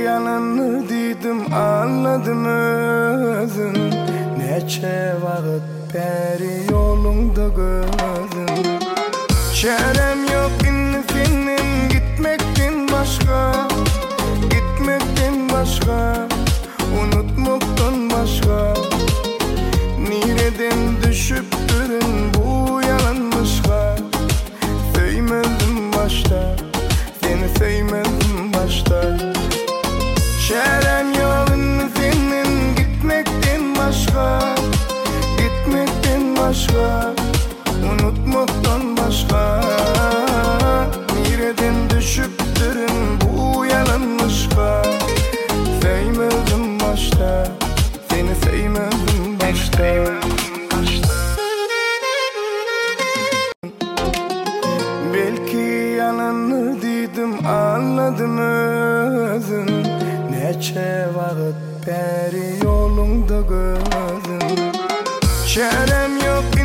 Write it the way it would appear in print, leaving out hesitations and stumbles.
yalanını dedim anladım özün. Neçe vakit beri yolunda gözüm. Çarem yok inni senin gitmekten başka, gitmekten başka, unutmaktan başka. Nereden düşüp durun bu yalanmışka. Söymedim başta, seni söymedim başta. Çarem yok inni senin gitmekten başka, gitmekten başka, unutmaktan başka. Nereden düşüp durun bu yalanmışka. Sevmedim başta, seni sevmedim başta. Belki yalanını dedim anladım özün. Neçe vakit beri yolunda gözüm. Çarem yok